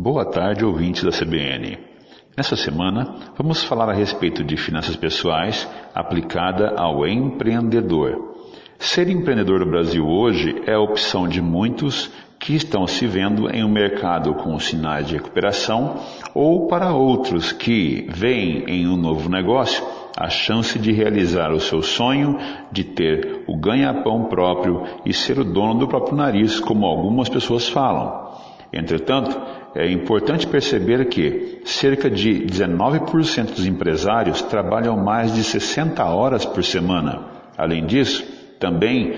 Boa tarde, ouvintes da CBN. Nessa semana, vamos falar a respeito de finanças pessoais aplicada ao empreendedor. Ser empreendedor no Brasil hoje é a opção de muitos que estão se vendo em um mercado com sinais de recuperação ou para outros que veem em um novo negócio a chance de realizar o seu sonho de ter o ganha-pão próprio e ser o dono do próprio nariz, como algumas pessoas falam. Entretanto, é importante perceber que cerca de 19% dos empresários trabalham mais de 60 horas por semana. Além disso, também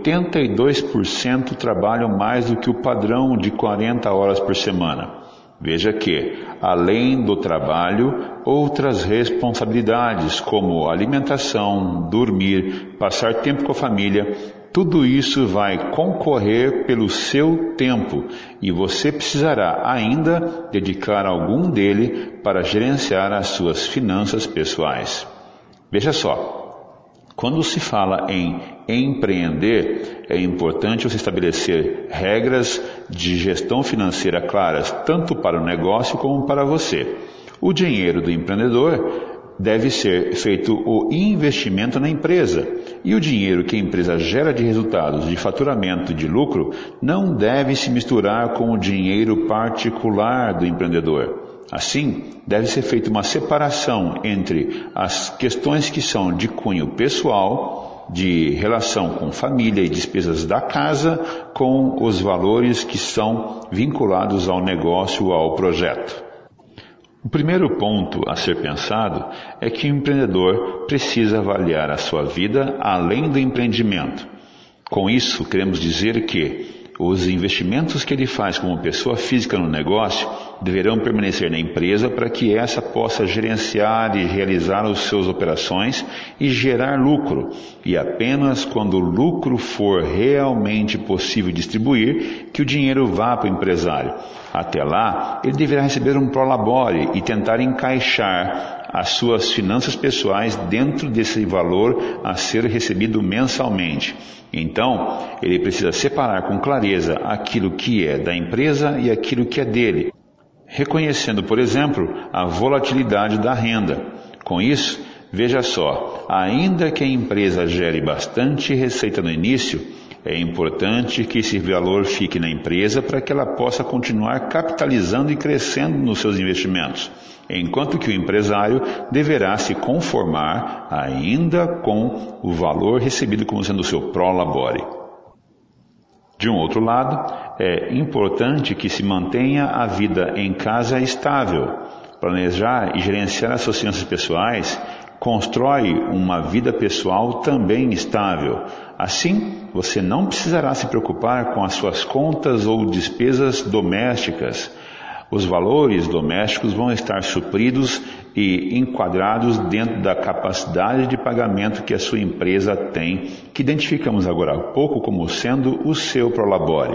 82% trabalham mais do que o padrão de 40 horas por semana. Veja que, além do trabalho, outras responsabilidades como alimentação, dormir, passar tempo com a família, tudo isso vai concorrer pelo seu tempo e você precisará ainda dedicar algum dele para gerenciar as suas finanças pessoais. Veja só. Quando se fala em empreender, é importante você estabelecer regras de gestão financeira claras, tanto para o negócio como para você. O dinheiro do empreendedor deve ser feito o investimento na empresa, e o dinheiro que a empresa gera de resultados, de faturamento e de lucro, não deve se misturar com o dinheiro particular do empreendedor. Assim, deve ser feita uma separação entre as questões que são de cunho pessoal, de relação com família e despesas da casa, com os valores que são vinculados ao negócio ou ao projeto. O primeiro ponto a ser pensado é que o empreendedor precisa avaliar a sua vida além do empreendimento. Com isso, queremos dizer que os investimentos que ele faz como pessoa física no negócio deverão permanecer na empresa para que essa possa gerenciar e realizar as suas operações e gerar lucro. E apenas quando o lucro for realmente possível distribuir, que o dinheiro vá para o empresário. Até lá, ele deverá receber um prolabore e tentar encaixar as suas finanças pessoais dentro desse valor a ser recebido mensalmente. Então, ele precisa separar com clareza aquilo que é da empresa e aquilo que é dele, reconhecendo, por exemplo, a volatilidade da renda. Com isso, veja só, ainda que a empresa gere bastante receita no início, é importante que esse valor fique na empresa para que ela possa continuar capitalizando e crescendo nos seus investimentos, enquanto que o empresário deverá se conformar ainda com o valor recebido como sendo o seu prolabore. De um outro lado, é importante que se mantenha a vida em casa estável. Planejar e gerenciar as suas finanças pessoais constrói uma vida pessoal também estável. Assim, você não precisará se preocupar com as suas contas ou despesas domésticas. Os valores domésticos vão estar supridos e enquadrados dentro da capacidade de pagamento que a sua empresa tem, que identificamos agora há pouco como sendo o seu prolabore.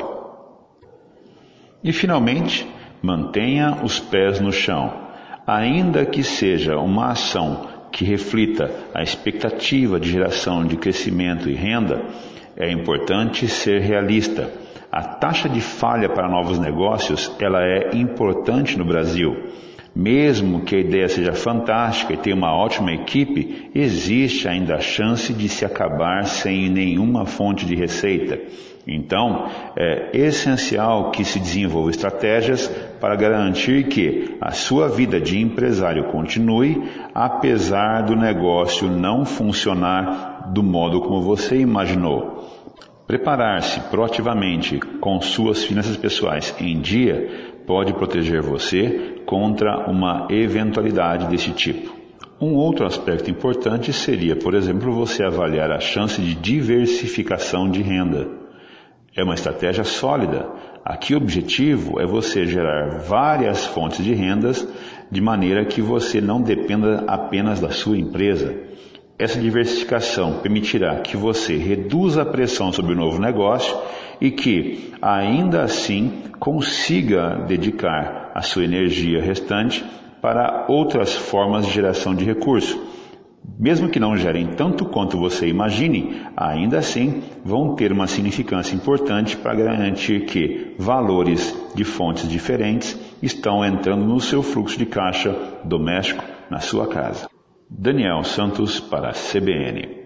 E, finalmente, mantenha os pés no chão. Ainda que seja uma ação que reflita a expectativa de geração de crescimento e renda, é importante ser realista. A taxa de falha para novos negócios, ela é importante no Brasil. Mesmo que a ideia seja fantástica e tenha uma ótima equipe, existe ainda a chance de se acabar sem nenhuma fonte de receita. Então, é essencial que se desenvolvam estratégias para garantir que a sua vida de empresário continue, apesar do negócio não funcionar do modo como você imaginou. Preparar-se proativamente com suas finanças pessoais em dia pode proteger você contra uma eventualidade desse tipo. Um outro aspecto importante seria, por exemplo, você avaliar a chance de diversificação de renda. É uma estratégia sólida. Aqui o objetivo é você gerar várias fontes de rendas de maneira que você não dependa apenas da sua empresa. Essa diversificação permitirá que você reduza a pressão sobre o novo negócio e que, ainda assim, consiga dedicar a sua energia restante para outras formas de geração de recursos. Mesmo que não gerem tanto quanto você imagine, ainda assim vão ter uma significância importante para garantir que valores de fontes diferentes estão entrando no seu fluxo de caixa doméstico na sua casa. Daniel Santos para a CBN.